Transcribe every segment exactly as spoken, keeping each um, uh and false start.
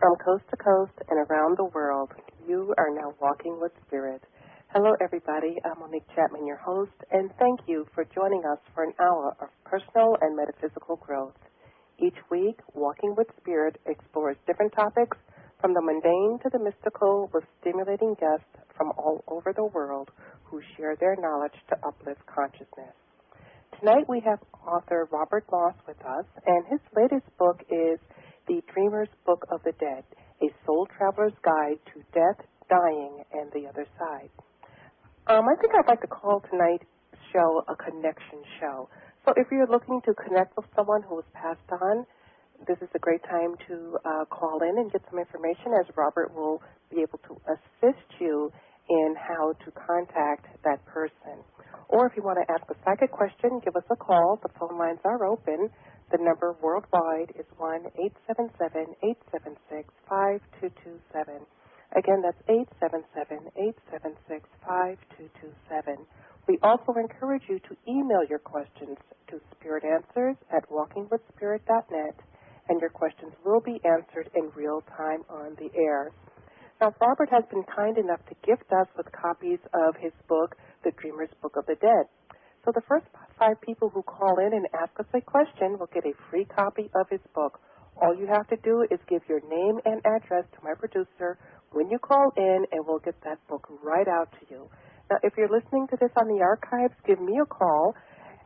From coast to coast and around the world, you are now walking with Spirit. Hello, everybody. I'm Monique Chapman, your host, and thank you for joining us for an hour of personal and metaphysical growth. Each week, Walking with Spirit explores different topics from the mundane to the mystical with stimulating guests from all over the world who share their knowledge to uplift consciousness. Tonight we have author Robert Moss with us, and his latest book is The Dreamer's Book of the Dead, a soul traveler's guide to death, dying, and the other side. Um, I think I'd like to call tonight's show a connection show. So if you're looking to connect with someone who has passed on, this is a great time to uh, call in and get some information, as Robert will be able to assist you in how to contact that person. Or if you want to ask a psychic question, give us a call. The phone lines are open. The number worldwide is one eight seven seven, eight seven six, five two two seven. Again, that's eight seven seven, eight seven six, five two two seven. We also encourage you to email your questions to spiritanswers at walking with spirit dot net, and your questions will be answered in real time on the air. Now, Robert has been kind enough to gift us with copies of his book, The Dreamer's Book of the Dead. So the first five people who call in and ask us a question will get a free copy of his book. All you have to do is give your name and address to my producer when you call in, and we'll get that book right out to you. Now, if you're listening to this on the archives, give me a call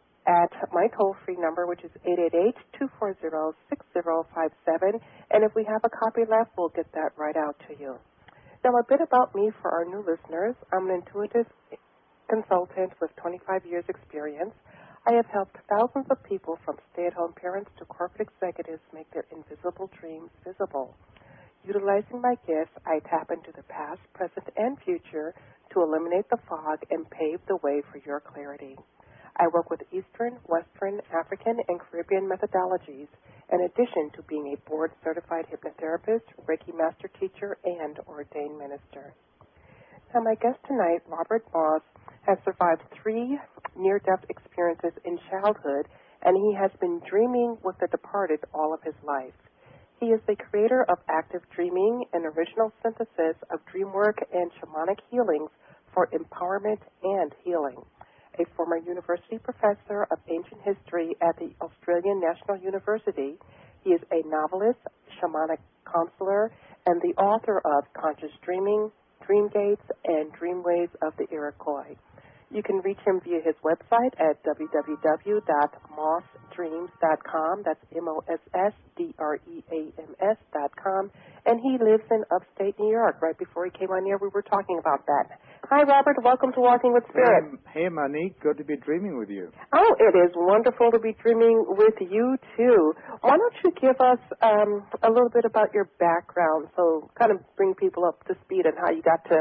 at my toll-free number, which is eight eight eight, two four zero, six zero five seven, and if we have a copy left, we'll get that right out to you. Now, a bit about me for our new listeners. I'm an intuitive consultant with twenty-five years experience. I have helped thousands of people, from stay-at-home parents to corporate executives, make their invisible dreams visible. Utilizing my gifts, I tap into the past, present, and future to eliminate the fog and pave the way for your clarity. I work with Eastern, Western, African, and Caribbean methodologies, in addition to being a board-certified hypnotherapist, Reiki master teacher, and ordained minister. Now, my guest tonight, Robert Moss, has survived three near-death experiences in childhood, and he has been dreaming with the departed all of his life. He is the creator of Active Dreaming, an original synthesis of dream work and shamanic healings for empowerment and healing. A former university professor of ancient history at the Australian National University, he is a novelist, shamanic counselor, and the author of Conscious Dreaming, Dream Gates, and Dreamways of the Iroquois. You can reach him via his website at w w w dot moss dreams dot com. That's M O S S D R E A M S dot com. And he lives in upstate New York. Right before he came on here, we were talking about that. Hi, Robert. Welcome to Walking with Spirit. Um, hey, Monique. Good to be dreaming with you. Oh, it is wonderful to be dreaming with you, too. Why don't you give us um, a little bit about your background, so kind of bring people up to speed on how you got to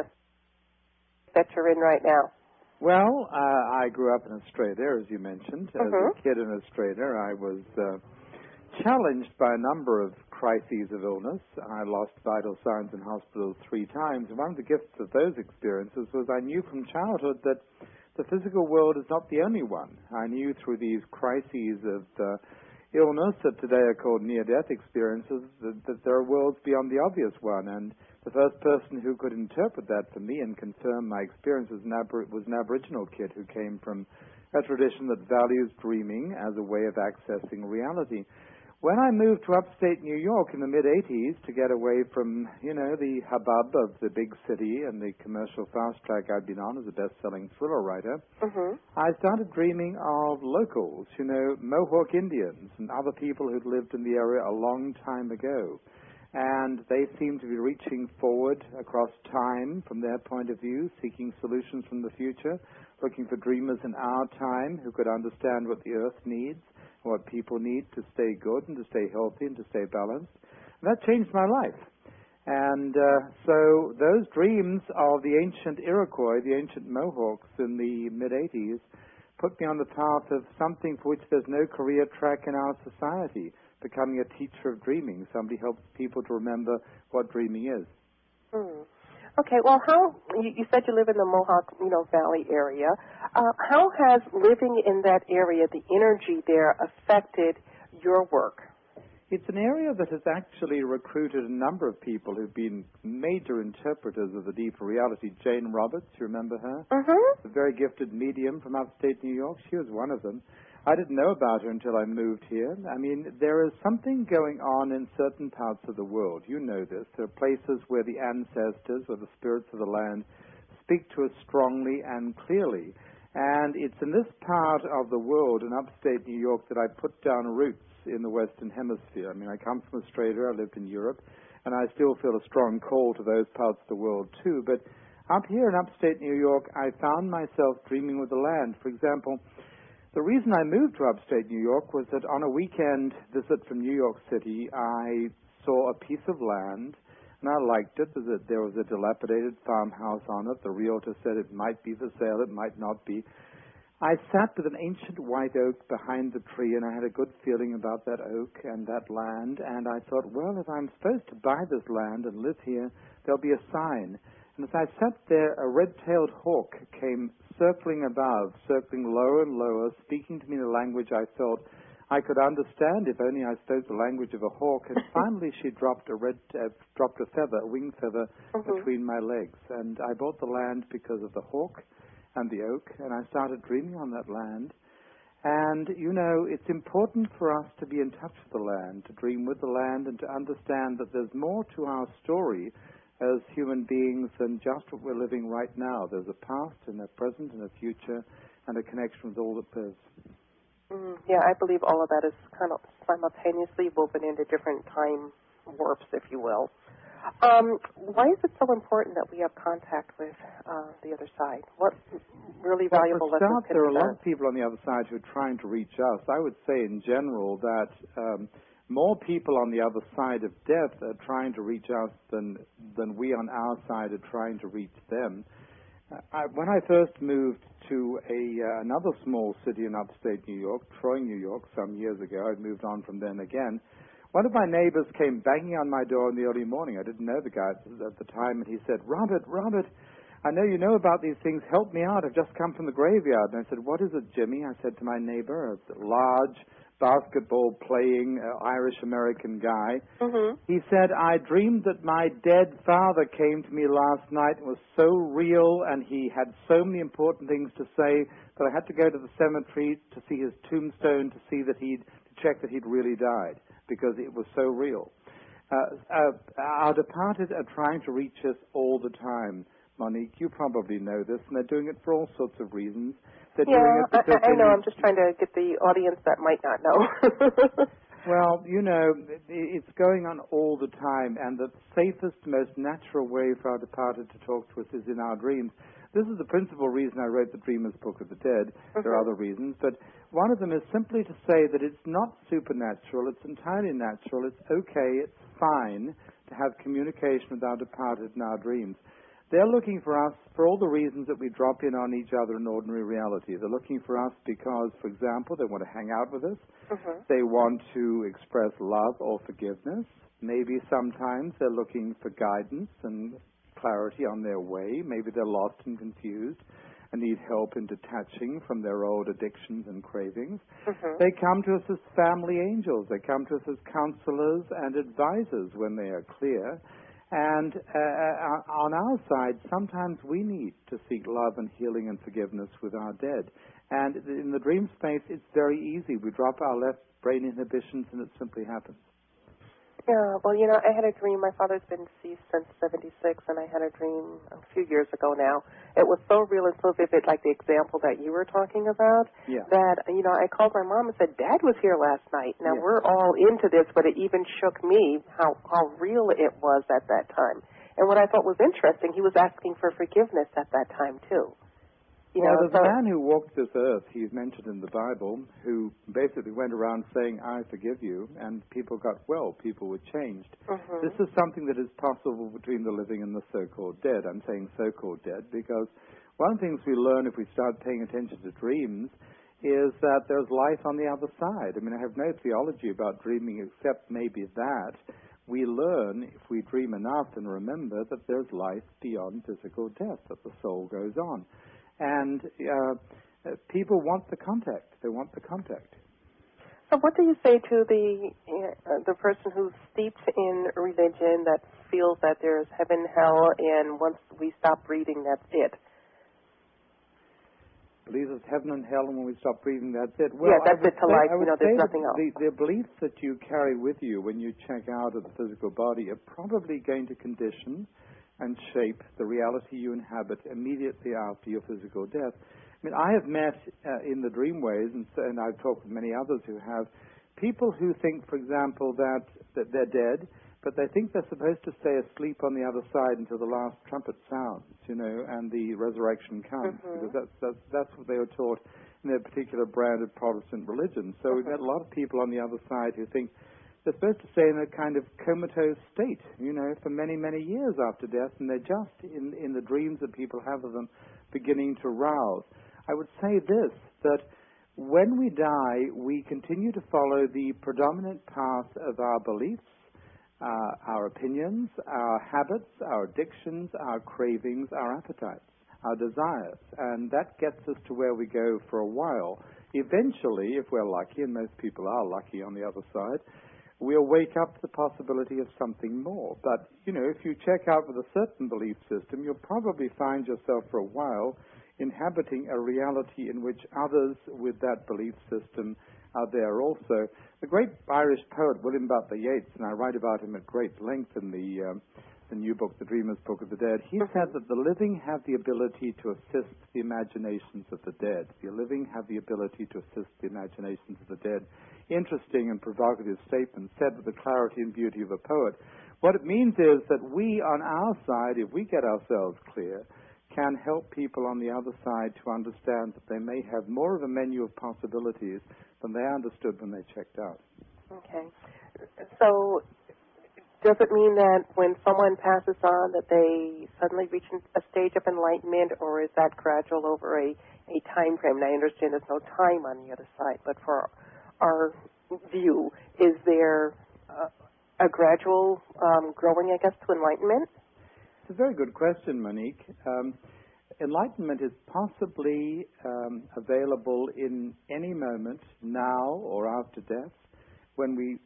that you're in right now. Well, uh, I grew up in Australia, as you mentioned. As Mm-hmm. a kid in Australia, I was uh, challenged by a number of crises of illness. I lost vital signs in hospital three times. And one of the gifts of those experiences was I knew from childhood that the physical world is not the only one. I knew through these crises of uh, illness that today are called near-death experiences that, that there are worlds beyond the obvious one. And the first person who could interpret that for me and confirm my experience was an, Abor- was an Aboriginal kid who came from a tradition that values dreaming as a way of accessing reality. When I moved to upstate New York in the mid-eighties to get away from, you know, the hubbub of the big city and the commercial fast track I'd been on as a best-selling thriller writer, Mm-hmm. I started dreaming of locals, you know, Mohawk Indians and other people who'd lived in the area a long time ago. And they seemed to be reaching forward across time from their point of view, seeking solutions from the future, looking for dreamers in our time who could understand what the earth needs, what people need to stay good and to stay healthy and to stay balanced. And that changed my life. And uh, so those dreams of the ancient Iroquois, the ancient Mohawks in the mid-eighties, put me on the path of something for which there's no career track in our society, becoming a teacher of dreaming. Somebody helps people to remember what dreaming is. Mm. Okay, well, how, you, you said you live in the Mohawk, you know, Valley area. Uh, how has living in that area, the energy there, affected your work? It's an area that has actually recruited a number of people who've been major interpreters of the deeper reality. Jane Roberts, you remember her? Mm-hmm. A very gifted medium from upstate New York. She was one of them. I didn't know about her until I moved here. I mean, there is something going on in certain parts of the world. You know this. There are places where the ancestors, or the spirits of the land, speak to us strongly and clearly. And it's in this part of the world, in upstate New York, that I put down roots in the Western Hemisphere. I mean, I come from Australia. I lived in Europe. And I still feel a strong call to those parts of the world, too. But up here in upstate New York, I found myself dreaming with the land. For example, the reason I moved to upstate New York was that on a weekend visit from New York City, I saw a piece of land, and I liked it. There was a dilapidated farmhouse on it. The realtor said it might be for sale, it might not be. I sat with an ancient white oak behind the tree, and I had a good feeling about that oak and that land, and I thought, well, if I'm supposed to buy this land and live here, there'll be a sign. And as I sat there, a red-tailed hawk came circling above, circling lower and lower, speaking to me in a language I felt I could understand if only I spoke the language of a hawk. And finally she dropped a red, uh, dropped a feather, a wing feather, mm-hmm. between my legs. And I bought the land because of the hawk and the oak, and I started dreaming on that land. And, you know, it's important for us to be in touch with the land, to dream with the land, and to understand that there's more to our story as human beings than just what we're living right now. There's a past and a present and a future and a connection with all that lives. Mm, yeah, I believe all of that is kind of simultaneously woven into different time warps, if you will. Um, why is it so important that we have contact with uh, the other side? What really valuable well, for lessons start, can there are be a lot learned? of people on the other side who are trying to reach us. I would say in general that um, more people on the other side of death are trying to reach us than than we on our side are trying to reach them. Uh, I, when I first moved to a uh, another small city in upstate New York, Troy, New York, some years ago, I'd moved on from then again, one of my neighbors came banging on my door in the early morning. I didn't know the guy at the time, and he said, Robert, Robert, I know you know about these things. Help me out. I've just come from the graveyard. And I said, what is it, Jimmy? I said to my neighbor, a large basketball-playing uh, Irish-American guy. Mm-hmm. He said, I dreamed that my dead father came to me last night. It was so real, and he had so many important things to say that I had to go to the cemetery to see his tombstone to see that he'd, to check that he'd really died, because it was so real. Uh, uh, our departed are trying to reach us all the time. Monique, you probably know this, and they're doing it for all sorts of reasons. They're yeah, doing it because I, I know. need... I'm just trying to get the audience that might not know. Well, you know, it's going on all the time, and the safest, most natural way for our departed to talk to us is in our dreams. This is the principal reason I wrote the Dreamer's Book of the Dead. Mm-hmm. There are other reasons, but one of them is simply to say that it's not supernatural, it's entirely natural, it's okay, it's fine to have communication with our departed in our dreams. They're looking for us for all the reasons that we drop in on each other in ordinary reality. They're looking for us because, for example, they want to hang out with us. Mm-hmm. They want to express love or forgiveness. Maybe sometimes they're looking for guidance and clarity on their way. Maybe they're lost and confused and need help in detaching from their old addictions and cravings. Mm-hmm. They come to us as family angels. They come to us as counselors and advisors when they are clear. And uh, on our side, sometimes we need to seek love and healing and forgiveness with our dead. And in the dream space, it's very easy. We drop our left brain inhibitions and it simply happens. Yeah, well, you know, I had a dream. My father's been deceased since seventy-six, and I had a dream a few years ago now. It was so real and so vivid, like the example that you were talking about, yeah. that, you know, I called my mom and said, Dad was here last night. Now, yeah. we're all into this, but it even shook me how, how real it was at that time. And what I thought was interesting, he was asking for forgiveness at that time, too. You well, know, there's so, a man who walked this earth, he's mentioned in the Bible, who basically went around saying, I forgive you, and people got well, people were changed. Mm-hmm. This is something that is possible between the living and the so-called dead. I'm saying so-called dead because one of the things we learn if we start paying attention to dreams is that there's life on the other side. I mean, I have no theology about dreaming except maybe that. We learn, if we dream enough and remember, that there's life beyond physical death, that the soul goes on. And uh, people want the contact. They want the contact. So what do you say to the uh, the person who's steeped in religion that feels that there's heaven, hell, and once we stop breathing, that's it? Believes there's heaven and hell, and when we stop breathing, that's it. Well, yeah, that's it to say, life. You know, there's nothing else. The, the beliefs that you carry with you when you check out of the physical body are probably going to condition and shape the reality you inhabit immediately after your physical death. I mean, I have met uh, in the dreamways, and, so, and I've talked with many others who have, people who think, for example, that, that they're dead, but they think they're supposed to stay asleep on the other side until the last trumpet sounds, you know, and the resurrection comes, mm-hmm. because that's, that's, that's what they were taught in their particular branded Protestant religion. So mm-hmm. we've got a lot of people on the other side who think they're supposed to stay in a kind of comatose state, you know, for many, many years after death, and they're just in, in the dreams that people have of them beginning to rouse. I would say this, that when we die, we continue to follow the predominant path of our beliefs, uh, our opinions, our habits, our addictions, our cravings, our appetites, our desires, and that gets us to where we go for a while. Eventually, if we're lucky, and most people are lucky on the other side, we'll wake up to the possibility of something more. But, you know, if you check out with a certain belief system, you'll probably find yourself for a while inhabiting a reality in which others with that belief system are there also. The great Irish poet William Butler Yeats, and I write about him at great length in the, um, the new book, The Dreamer's Book of the Dead, he said that the living have the ability to assist the imaginations of the dead. The living have the ability to assist the imaginations of the dead. Interesting and provocative statement said with the clarity and beauty of a poet. What it means is that we on our side, if we get ourselves clear, can help people on the other side to understand that they may have more of a menu of possibilities than they understood when they checked out. Okay. So does it mean that when someone passes on that they suddenly reach a stage of enlightenment, or is that gradual over a, a time frame? And I understand there's no time on the other side, but for our view, is there uh, a gradual um, growing, I guess, to enlightenment? It's a very good question, Monique. Um, enlightenment is possibly um, available in any moment, now or after death, when we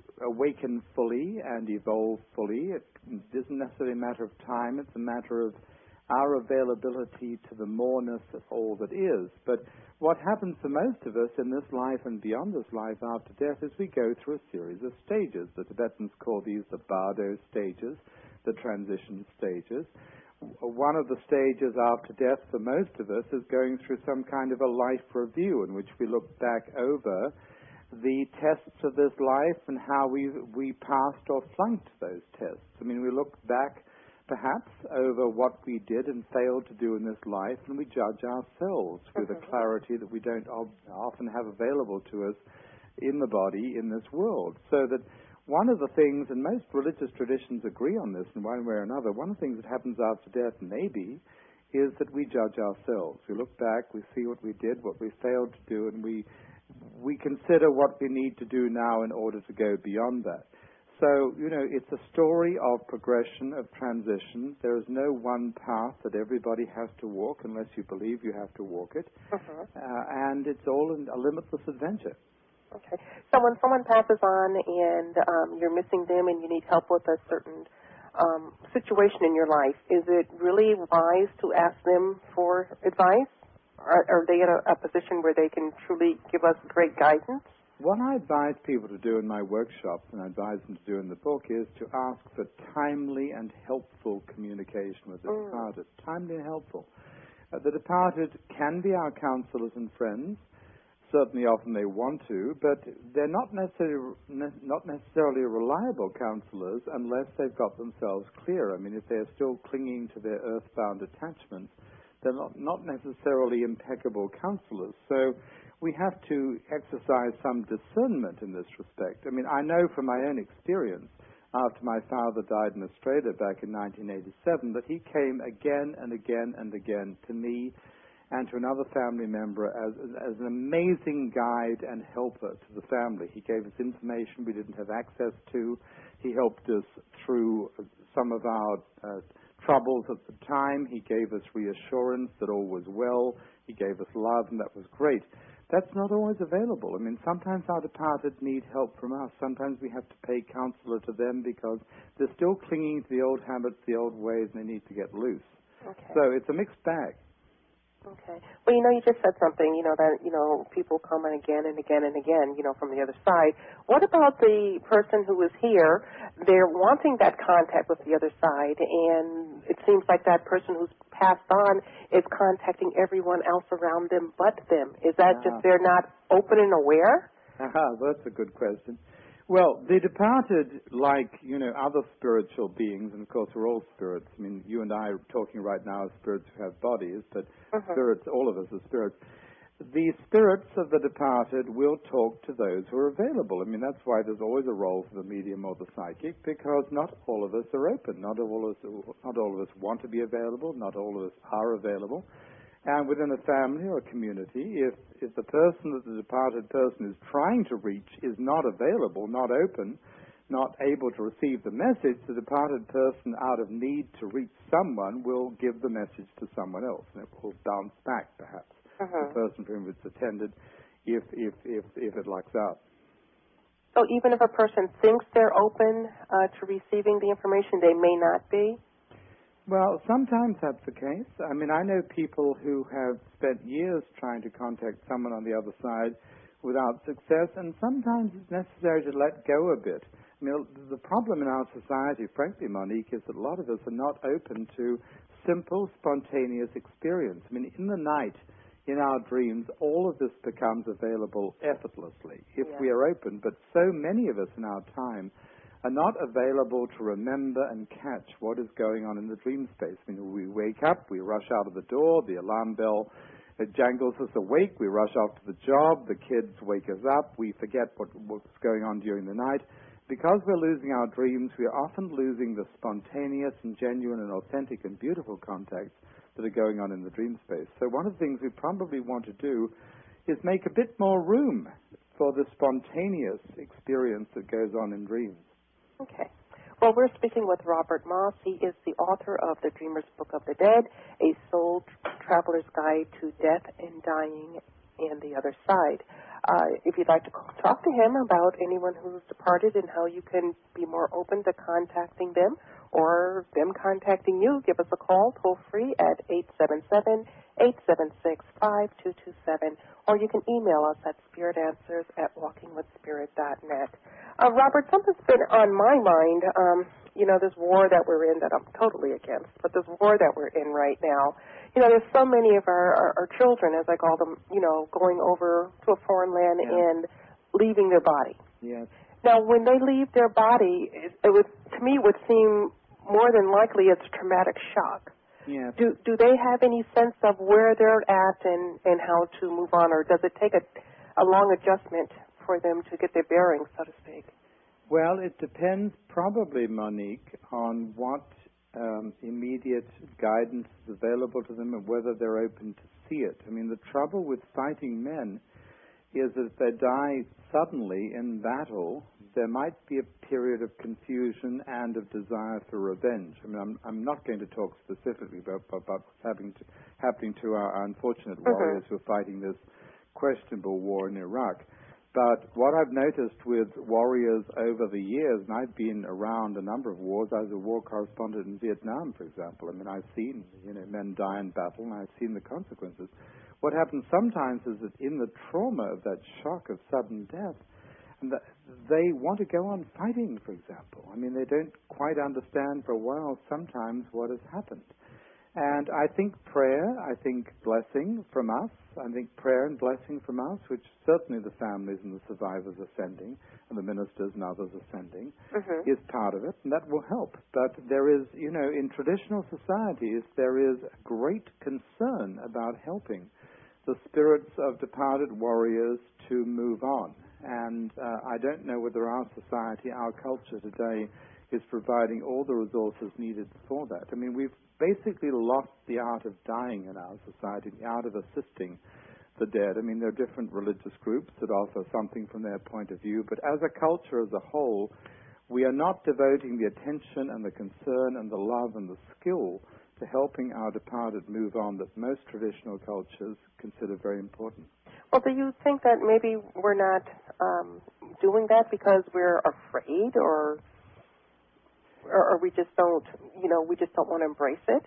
awaken fully and evolve fully. It isn't necessarily a matter of time, it's a matter of our availability to the moreness of all that is. But what happens for most of us in this life and beyond this life after death is we go through a series of stages. The Tibetans call these the bardo stages, the transition stages. One of the stages after death for most of us is going through some kind of a life review in which we look back over the tests of this life and how we we passed or flunked those tests. I mean, we look back perhaps over what we did and failed to do in this life, and we judge ourselves with a clarity that we don't often have available to us in the body in this world. So that one of the things, and most religious traditions agree on this in one way or another, one of the things that happens after death maybe is that we judge ourselves. We look back, we see what we did, what we failed to do, and we we consider what we need to do now in order to go beyond that. So, you know, it's a story of progression, of transition. There is no one path that everybody has to walk unless you believe you have to walk it. Uh-huh. Uh, and it's all in a limitless adventure. Okay. So when someone passes on and um, you're missing them and you need help with a certain um, situation in your life, is it really wise to ask them for advice? Are, are they in a, a position where they can truly give us great guidance? What I advise people to do in my workshops, and I advise them to do in the book, is to ask for timely and helpful communication with the mm. departed. Timely and helpful. Uh, the departed can be our counselors and friends. Certainly often they want to, but they're not necessarily, ne- not necessarily reliable counselors unless they've got themselves clear. I mean, if they're still clinging to their earthbound attachments, they're not, not necessarily impeccable counselors. So we have to exercise some discernment in this respect. I mean, I know from my own experience, after my father died in Australia back in nineteen eighty-seven, that he came again and again and again to me and to another family member as, as an amazing guide and helper to the family. He gave us information we didn't have access to. He helped us through some of our uh, troubles at the time. He gave us reassurance that all was well. He gave us love, and that was great. that's not always available. I mean, sometimes our departed need help from us. Sometimes we have to pay counselor to them because they're still clinging to the old habits, the old ways, and they need to get loose. Okay. So it's a mixed bag. Okay. Well, you know, you just said something, you know, that, you know, people come in again and again and again, you know, from the other side. What about the person who is here? They're wanting that contact with the other side, and it seems like that person who's passed on is contacting everyone else around them but them. Is that uh-huh. just they're not open and aware? Uh-huh. That's a good question. Well, the departed, like, you know, other spiritual beings, and of course we're all spirits. I mean, you and I are talking right now as spirits who have bodies, but uh-huh. spirits, all of us are spirits. The spirits of the departed will talk to those who are available. I mean, that's why there's always a role for the medium or the psychic, because not all of us are open. Not all of us, not all of us want to be available. Not all of us are available. And within a family or a community, if, if the person that the departed person is trying to reach is not available, not open, not able to receive the message, the departed person, out of need to reach someone, will give the message to someone else, and it will bounce back, perhaps, uh-huh. the person for whom it's attended, if, if, if, if it lucks out. So even if a person thinks they're open uh, to receiving the information, they may not be? Well, sometimes that's the case. I mean, I know people who have spent years trying to contact someone on the other side without success, and sometimes it's necessary to let go a bit. I mean, the problem in our society, frankly, Monique, is that a lot of us are not open to simple, spontaneous experience. I mean, in the night, in our dreams, all of this becomes available effortlessly if yeah. we are open, but so many of us in our time are not available to remember and catch what is going on in the dream space. I mean, we wake up, we rush out of the door, the alarm bell it jangles us awake, we rush off to the job, the kids wake us up, we forget what, what's going on during the night. Because we're losing our dreams, we are often losing the spontaneous and genuine and authentic and beautiful contacts that are going on in the dream space. So one of the things we probably want to do is make a bit more room for the spontaneous experience that goes on in dreams. Okay. Well, we're speaking with Robert Moss. He is the author of The Dreamer's Book of the Dead, A Soul Traveler's Guide to Death and Dying and the Other Side. Uh, if you'd like to talk to him about anyone who's departed and how you can be more open to contacting them or them contacting you, give us a call toll free at eight seven seven, eight seven six, five two two seven, or you can email us at spiritanswers at walking with spirit dot net. Uh, Robert, something's been on my mind. Um, you know, this war that we're in that I'm totally against, but this war that we're in right now, you know, there's so many of our, our, our children, as I call them, you know, going over to a foreign land yeah. and leaving their body. Yes. Now, when they leave their body, it, it would, to me, would seem more than likely it's a traumatic shock. Yes. Do do they have any sense of where they're at and, and how to move on, or does it take a, a long adjustment for them to get their bearings, so to speak? Well, it depends probably, Monique, on what um, immediate guidance is available to them and whether they're open to see it. I mean, the trouble with fighting men is that if they die suddenly in battle, there might be a period of confusion and of desire for revenge. I mean, I'm, I'm not going to talk specifically about, about what's happening to, happening to our unfortunate warriors mm-hmm. who are fighting this questionable war in Iraq. But what I've noticed with warriors over the years, and I've been around a number of wars. I was a war correspondent in Vietnam, for example. I mean, I've seen, you know, men die in battle, and I've seen the consequences. What happens sometimes is that in the trauma of that shock of sudden death, and that they want to go on fighting, for example. I mean, they don't quite understand for a while sometimes what has happened. And I think prayer, I think blessing from us, I think prayer and blessing from us, which certainly the families and the survivors are sending, and the ministers and others are sending, mm-hmm. is part of it, and that will help. But there is, you know, in traditional societies, there is great concern about helping the spirits of departed warriors to move on. And uh, I don't know whether our society, our culture today, is providing all the resources needed for that. I mean, we've basically lost the art of dying in our society, the art of assisting the dead. I mean, there are different religious groups that offer something from their point of view, but as a culture as a whole, we are not devoting the attention and the concern and the love and the skill to helping our departed move on that most traditional cultures consider very important. Well, do you think that maybe we're not um, doing that because we're afraid, or, or or we just don't, you know, we just don't want to embrace it?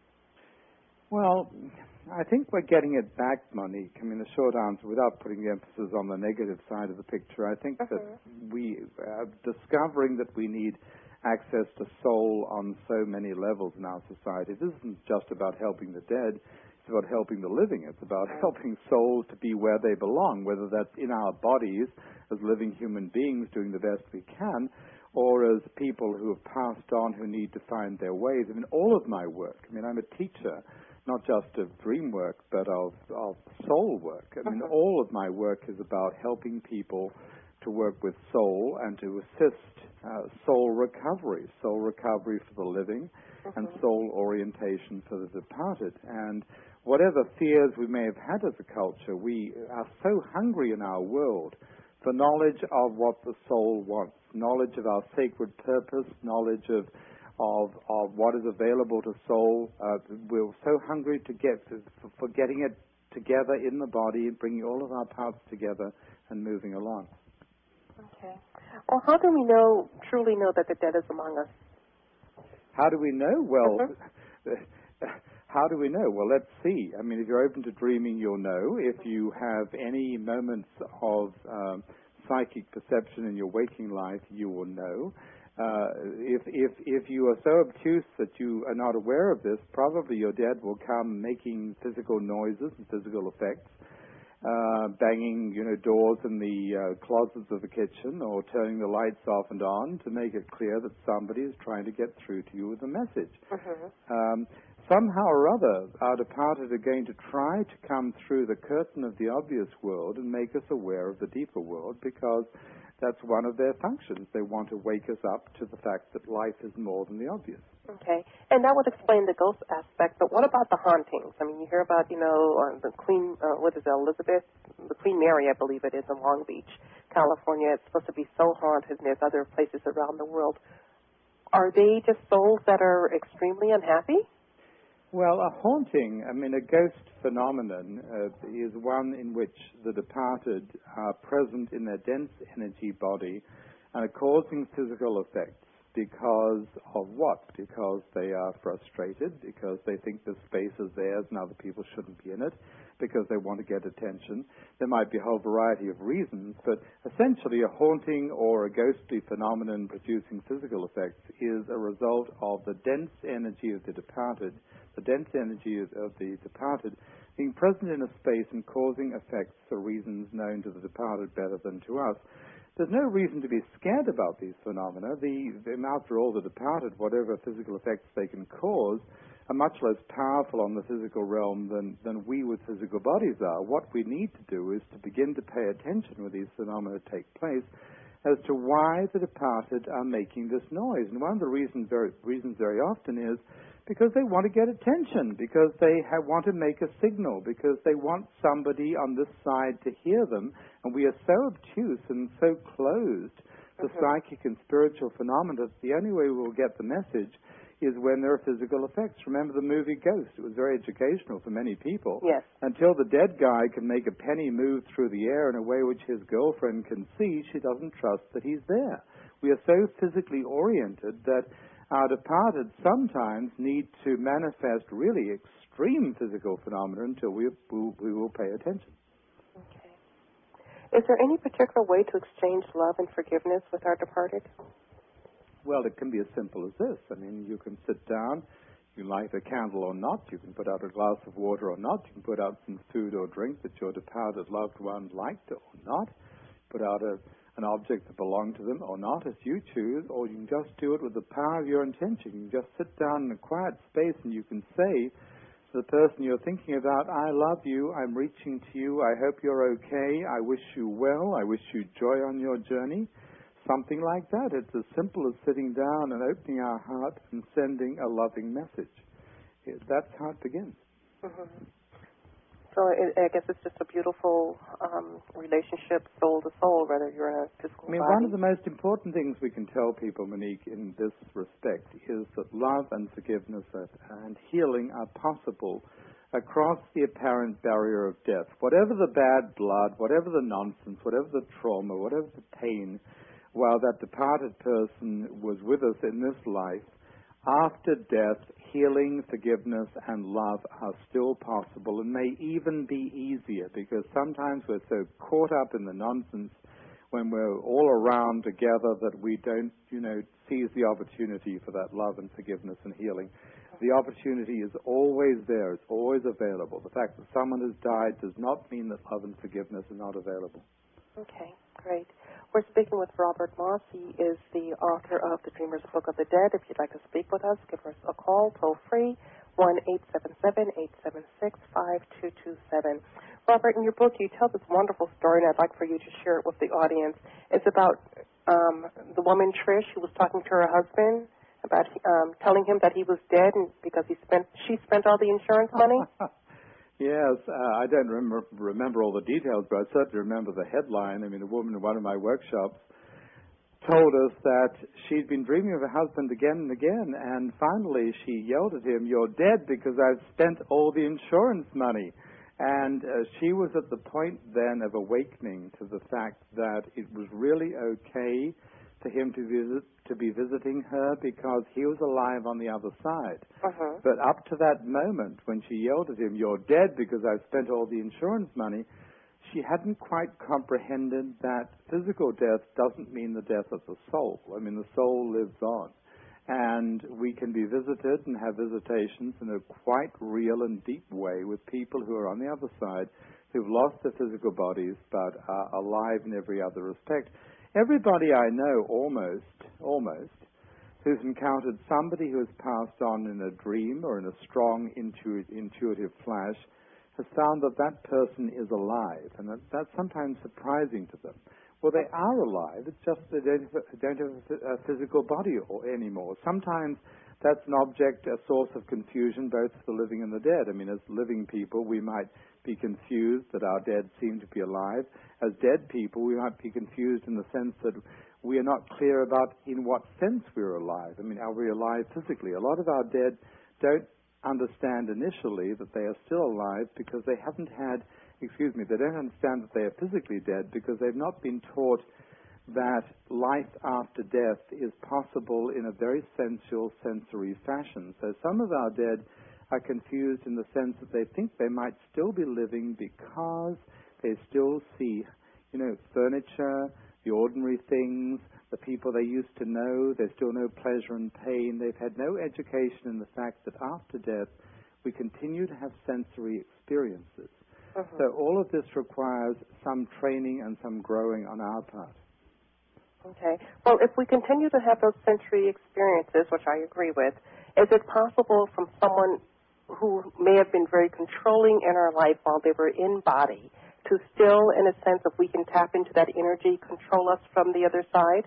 Well, I think we're getting it back, Monique. I mean, the short answer, without putting the emphasis on the negative side of the picture, I think Mm-hmm. that we are discovering that we need access to soul on so many levels in our society. This isn't just about helping the dead. It's about helping the living. It's about helping souls to be where they belong, whether that's in our bodies as living human beings doing the best we can, or as people who have passed on who need to find their ways. I mean, all of my work, I mean, I'm a teacher, not just of dream work, but of, of soul work. I mean, Mhm. all of my work is about helping people to work with soul and to assist uh, soul recovery, soul recovery for the living, and Mhm. soul orientation for the departed. And whatever fears we may have had as a culture, we are so hungry in our world for knowledge of what the soul wants, knowledge of our sacred purpose, knowledge of of, of what is available to soul. Uh, we're so hungry to get for, for getting it together in the body, bringing all of our parts together and moving along. Okay. Well, how do we know, truly know that the dead is among us? How do we know? Well, Mm-hmm. how do we know? Well, let's see. I mean, if you're open to dreaming, you'll know. If you have any moments of um, psychic perception in your waking life, you will know. Uh, if, if, if you are so obtuse that you are not aware of this, probably your dead will come making physical noises and physical effects, uh, banging, you know, doors in the uh, closets of the kitchen or turning the lights off and on to make it clear that somebody is trying to get through to you with a message. Mm-hmm. Um, somehow or other, our departed are going to try to come through the curtain of the obvious world and make us aware of the deeper world, because that's one of their functions. They want to wake us up to the fact that life is more than the obvious. Okay. And that would explain the ghost aspect, but what about the hauntings? I mean, you hear about, you know, uh, the Queen, uh, what is it, Elizabeth? The Queen Mary, I believe it is, in Long Beach, California. It's supposed to be so haunted, and there's other places around the world. Are they just souls that are extremely unhappy? Well, a haunting, I mean, a ghost phenomenon uh, is one in which the departed are present in their dense energy body and are causing physical effects because of what? Because they are frustrated, because they think the space is theirs and other people shouldn't be in it, because they want to get attention. There might be a whole variety of reasons, but essentially a haunting or a ghostly phenomenon producing physical effects is a result of the dense energy of the departed, the dense energy of, of the departed being present in a space and causing effects for reasons known to the departed better than to us. There's no reason to be scared about these phenomena. The, the, after all, the departed, whatever physical effects they can cause, are much less powerful on the physical realm than, than we with physical bodies are. What we need to do is to begin to pay attention when these phenomena take place as to why the departed are making this noise. And one of the reasons very, reasons very often is because they want to get attention, because they have, want to make a signal, because they want somebody on this side to hear them. And we are so obtuse and so closed to Mm-hmm. psychic and spiritual phenomena that the only way we'll get the message is when there are physical effects. Remember the movie Ghost? It was very educational for many people. Yes. Until the dead guy can make a penny move through the air in a way which his girlfriend can see, she doesn't trust that he's there. We are so physically oriented that our departed sometimes need to manifest really extreme physical phenomena until we, we, we will pay attention. Okay. Is there any particular way to exchange love and forgiveness with our departed? Well, it can be as simple as this. I mean, you can sit down, you light a candle or not, you can put out a glass of water or not, you can put out some food or drink that your departed loved one liked or not, put out a, an object that belonged to them or not, as you choose, or you can just do it with the power of your intention. You can just sit down in a quiet space and you can say to the person you're thinking about, I love you, I'm reaching to you, I hope you're okay, I wish you well, I wish you joy on your journey. Something like that. It's as simple as sitting down and opening our heart and sending a loving message. It, that's how it begins. Mm-hmm. So it, I guess it's just a beautiful um, relationship, soul to soul, whether you're in a physical I mean, body. one of the most important things we can tell people, Monique, in this respect is that love and forgiveness are, and healing are possible across the apparent barrier of death. Whatever the bad blood, whatever the nonsense, whatever the trauma, whatever the pain, while that departed person was with us in this life, after death, healing, forgiveness, and love are still possible and may even be easier, because sometimes we're so caught up in the nonsense when we're all around together that we don't, you know, seize the opportunity for that love and forgiveness and healing. The opportunity is always there. It's always available. The fact that someone has died does not mean that love and forgiveness are not available. Okay, great. We're speaking with Robert Moss. He is the author of The Dreamer's Book of the Dead. If you'd like to speak with us, give us a call, toll free, one eight seven seven, eight seven six, five two two seven. Robert, in your book, you tell this wonderful story, and I'd like for you to share it with the audience. It's about um, the woman, Trish, who was talking to her husband about um, telling him that he was dead and because he spent she spent all the insurance money. Yes, uh, I don't remember, remember all the details, but I certainly remember the headline. I mean, a woman in one of my workshops told us that she'd been dreaming of her husband again and again, and finally she yelled at him, "You're dead because I've spent all the insurance money." And uh, she was at the point then of awakening to the fact that it was really okay for him to visit, to be visiting her because he was alive on the other side. Uh-huh. But up to that moment when she yelled at him, "You're dead because I've spent all the insurance money," she hadn't quite comprehended that physical death doesn't mean the death of the soul. I mean, the soul lives on. And we can be visited and have visitations in a quite real and deep way with people who are on the other side, who've lost their physical bodies but are alive in every other respect. Everybody I know, almost, almost, who's encountered somebody who has passed on in a dream or in a strong intuit, intuitive flash has found that that person is alive, and that, that's sometimes surprising to them. Well, they are alive, it's just they don't, don't have a physical body or, anymore. Sometimes that's an object, a source of confusion, both for the living and the dead. I mean, as living people, we might be confused that our dead seem to be alive. As dead people, we might be confused in the sense that we are not clear about in what sense we're alive. I mean, are we alive physically? A lot of our dead don't understand initially that they are still alive because they haven't had, excuse me, they don't understand that they are physically dead because they've not been taught that life after death is possible in a very sensual, sensory fashion. So some of our dead are confused in the sense that they think they might still be living because they still see, you know, furniture, the ordinary things, the people they used to know. They still know pleasure and pain. They've had no education in the fact that after death we continue to have sensory experiences. Uh-huh. So all of this requires some training and some growing on our part. Okay. Well, if we continue to have those sensory experiences, which I agree with, is it possible from someone who may have been very controlling in our life while they were in body to still, in a sense, if we can tap into that energy, control us from the other side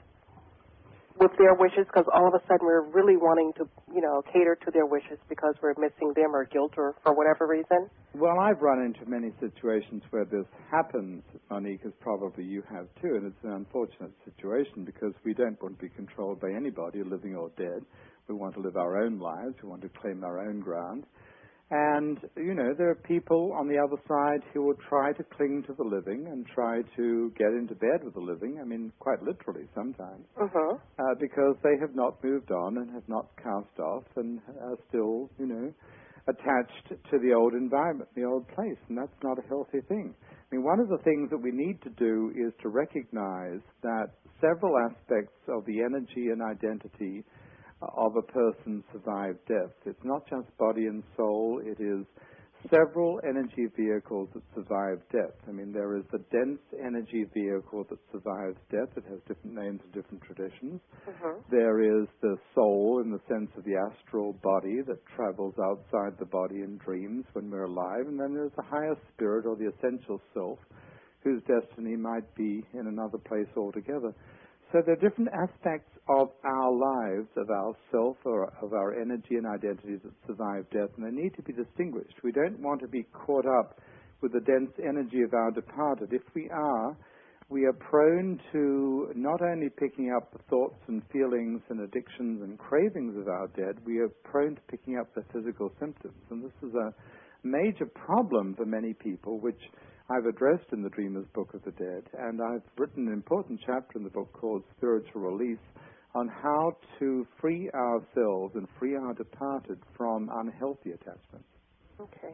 with their wishes, because all of a sudden we're really wanting to, you know, cater to their wishes because we're missing them or guilt or for whatever reason? Well, I've run into many situations where this happens, Monique, as probably you have too, and it's an unfortunate situation because we don't want to be controlled by anybody, living or dead. We want to live our own lives. We want to claim our own ground. And, you know, there are people on the other side who will try to cling to the living and try to get into bed with the living, I mean, quite literally sometimes, uh-huh. uh, because they have not moved on and have not cast off and are still, you know, attached to the old environment, the old place, and that's not a healthy thing. I mean, one of the things that we need to do is to recognize that several aspects of the energy and identity of a person survived death. It's not just body and soul, it is several energy vehicles that survive death. I mean, there is the dense energy vehicle that survives death. It has different names in different traditions. Uh-huh. There is the soul in the sense of the astral body that travels outside the body in dreams when we're alive. And then there's the higher spirit or the essential self whose destiny might be in another place altogether. So there are different aspects of our lives, of our self, or of our energy and identity that survive death, and they need to be distinguished. We don't want to be caught up with the dense energy of our departed. If we are, we are prone to not only picking up the thoughts and feelings and addictions and cravings of our dead, we are prone to picking up the physical symptoms. And this is a, major problem for many people, which I've addressed in the Dreamer's Book of the Dead, and I've written an important chapter in the book called Spiritual Release on how to free ourselves and free our departed from unhealthy attachments. Okay.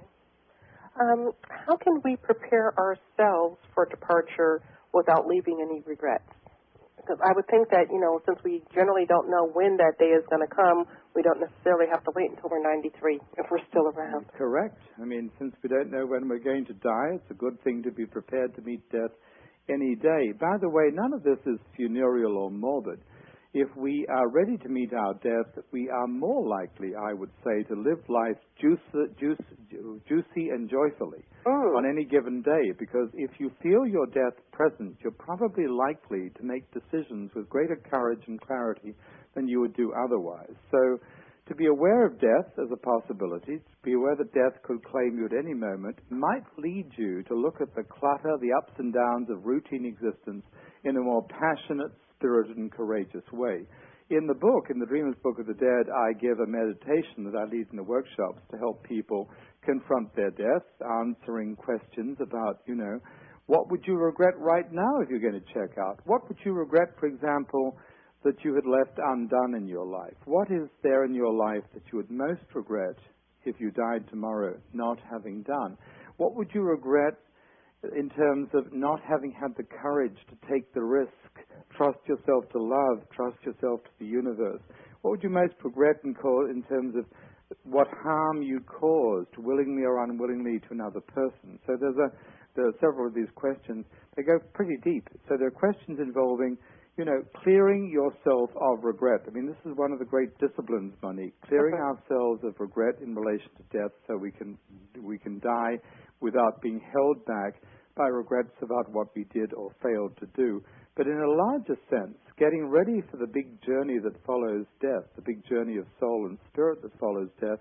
Um, how can we prepare ourselves for departure without leaving any regrets? Because I would think that, you know, since we generally don't know when that day is going to come, we don't necessarily have to wait until we're ninety-three if we're still around. Correct. I mean, since we don't know when we're going to die, it's a good thing to be prepared to meet death any day. By the way, none of this is funereal or morbid. If we are ready to meet our death, we are more likely, I would say, to live life juicy, juicy, juicy and joyfully mm. on any given day, because if you feel your death present, you're probably likely to make decisions with greater courage and clarity than you would do otherwise. So to be aware of death as a possibility, to be aware that death could claim you at any moment, might lead you to look at the clutter, the ups and downs of routine existence in a more passionate, spirited and courageous way. In the book, in the Dreamer's Book of the Dead, I give a meditation that I lead in the workshops to help people confront their death, answering questions about, you know, what would you regret right now if you're going to check out? What would you regret, for example, that you had left undone in your life? What is there in your life that you would most regret if you died tomorrow not having done? What would you regret in terms of not having had the courage to take the risk, trust yourself to love, trust yourself to the universe? What would you most regret in, call, in terms of what harm you caused, willingly or unwillingly, to another person? So there's a, there are several of these questions. They go pretty deep. So there are questions involving, you know, clearing yourself of regret. I mean, this is one of the great disciplines, Monique, clearing okay. ourselves of regret in relation to death so we can we can die without being held back by regrets about what we did or failed to do. But in a larger sense, getting ready for the big journey that follows death, the big journey of soul and spirit that follows death,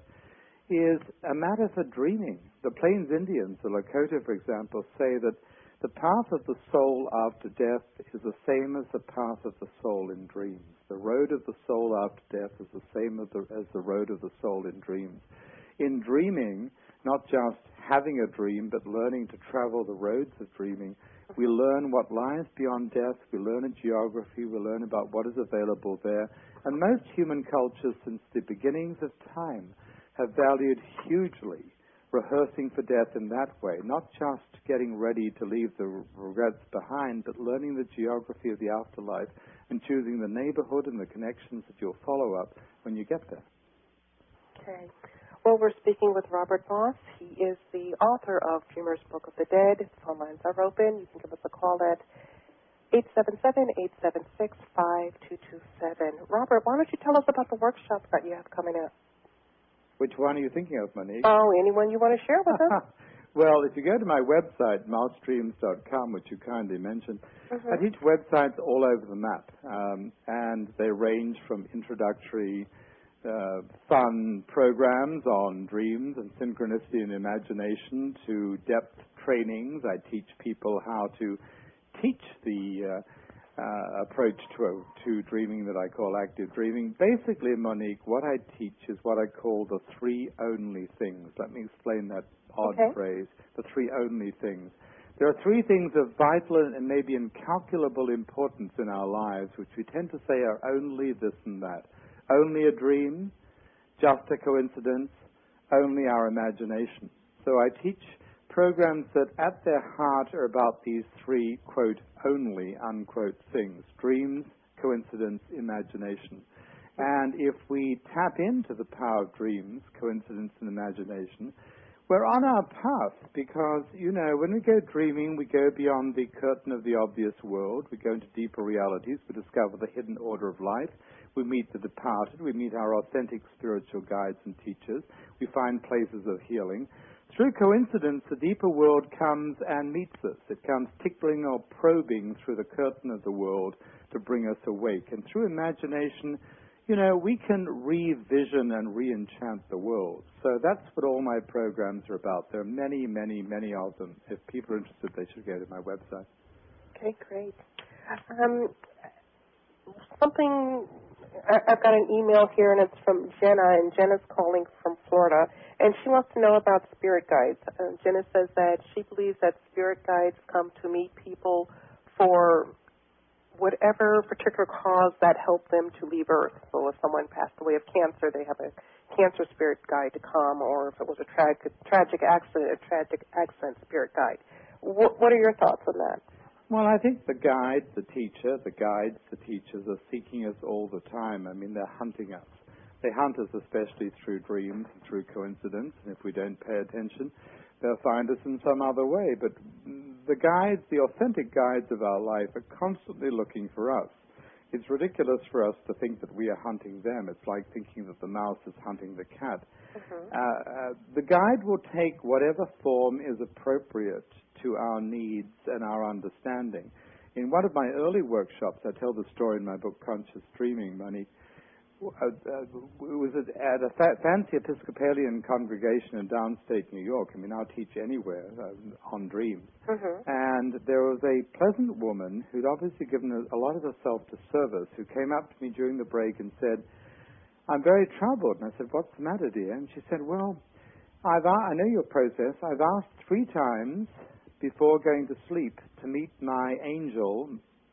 is a matter for dreaming. The Plains Indians, the Lakota, for example, say that the path of the soul after death is the same as the path of the soul in dreams. The road of the soul after death is the same as the, as the road of the soul in dreams. In dreaming, not just having a dream, but learning to travel the roads of dreaming, we learn what lies beyond death, we learn a geography, we learn about what is available there. And most human cultures since the beginnings of time have valued hugely rehearsing for death in that way, not just getting ready to leave the regrets behind, but learning the geography of the afterlife and choosing the neighborhood and the connections that you'll follow up when you get there. Okay. Well, we're speaking with Robert Moss. He is the author of Dreamer's Book of the Dead. Phone lines are open. You can give us a call at eight seven seven, eight seven six, five two two seven. Robert, why don't you tell us about the workshops that you have coming up? Which one are you thinking of, Monique? Oh, anyone you want to share with us? Well, if you go to my website, mouse dreams dot com, which you kindly mentioned, mm-hmm. I teach websites all over the map, um, and they range from introductory uh, fun programs on dreams and synchronicity and imagination to depth trainings. I teach people how to teach the uh, uh, approach to, to dreaming that I call active dreaming. Basically, Monique, what I teach is what I call the three only things. Let me explain that odd okay. phrase, the three only things. There are three things of vital and maybe incalculable importance in our lives, which we tend to say are only this and that. Only a dream, just a coincidence, only our imagination. So I teach programs that at their heart are about these three, quote, only, unquote, things: dreams, coincidence, imagination. And if we tap into the power of dreams, coincidence, and imagination, we're on our path because, you know, when we go dreaming, we go beyond the curtain of the obvious world. We go into deeper realities. We discover the hidden order of life. We meet the departed. We meet our authentic spiritual guides and teachers. We find places of healing. Through coincidence, the deeper world comes and meets us. It comes tickling or probing through the curtain of the world to bring us awake. And through imagination, you know, we can revision and re-enchant the world. So that's what all my programs are about. There are many, many, many of them. If people are interested, they should go to my website. Okay, great. Um, something I've got an email here, and it's from Jenna, and Jenna's calling from Florida, and she wants to know about spirit guides. Uh, Jenna says that she believes that spirit guides come to meet people for whatever particular cause that helped them to leave Earth. So if someone passed away of cancer, they have a cancer spirit guide to come, or if it was a tra- tragic accident, a tragic accident spirit guide. What, what are your thoughts on that? Well, I think the guide, the teacher, the guides, the teachers are seeking us all the time. I mean, they're hunting us. They hunt us especially through dreams and through coincidence, and if we don't pay attention, they'll find us in some other way. But the guides, the authentic guides of our life, are constantly looking for us. It's ridiculous for us to think that we are hunting them. It's like thinking that the mouse is hunting the cat. Mm-hmm. Uh, uh, the guide will take whatever form is appropriate to our needs and our understanding. In one of my early workshops, I tell the story in my book, Conscious Dreaming, Monique. Uh, uh, it was at, at a fa- fancy Episcopalian congregation in downstate New York. I mean, I'll teach anywhere uh, on dreams. Mm-hmm. And there was a pleasant woman who'd obviously given a, a lot of herself to service, who came up to me during the break and said, "I'm very troubled." And I said, "What's the matter, dear?" And she said, "Well, I've a- I know your process. I've asked three times before going to sleep to meet my angel,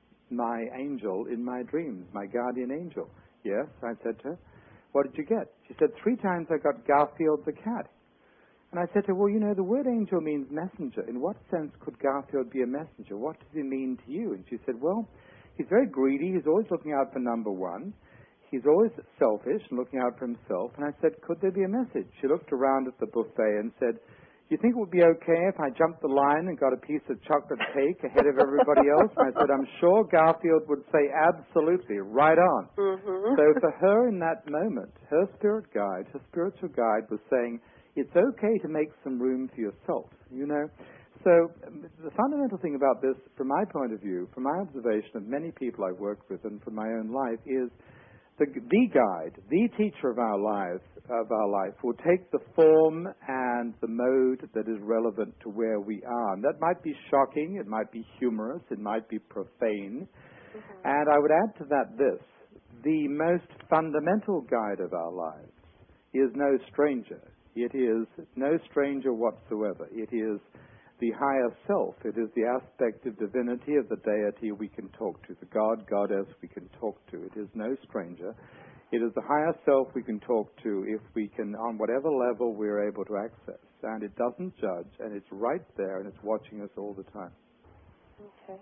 my angel in my dreams, my guardian angel." "Yes," I said to her. "What did you get?" She said, "Three times I got Garfield the cat." And I said to her, "Well, you know, the word angel means messenger. In what sense could Garfield be a messenger? What does he mean to you?" And she said, "Well, he's very greedy. He's always looking out for number one. He's always selfish and looking out for himself." And I said, "Could there be a message?" She looked around at the buffet and said, "You think it would be okay if I jumped the line and got a piece of chocolate cake ahead of everybody else?" And I said, "I'm sure Garfield would say absolutely, right on." Mm-hmm. So for her in that moment, her spirit guide, her spiritual guide was saying, it's okay to make some room for yourself, you know. So the fundamental thing about this, from my point of view, from my observation of many people I've worked with and from my own life, is the, the guide, the teacher of our lives, of our life, will take the form and the mode that is relevant to where we are. And that might be shocking, it might be humorous, it might be profane. Mm-hmm. And I would add to that this: the most fundamental guide of our lives is no stranger. It is no stranger whatsoever. It is the higher self. It is the aspect of divinity, of the deity we can talk to, the God, goddess we can talk to. It is no stranger. It is the higher self we can talk to if we can, on whatever level we're able to access. And it doesn't judge, and it's right there, and it's watching us all the time. Okay.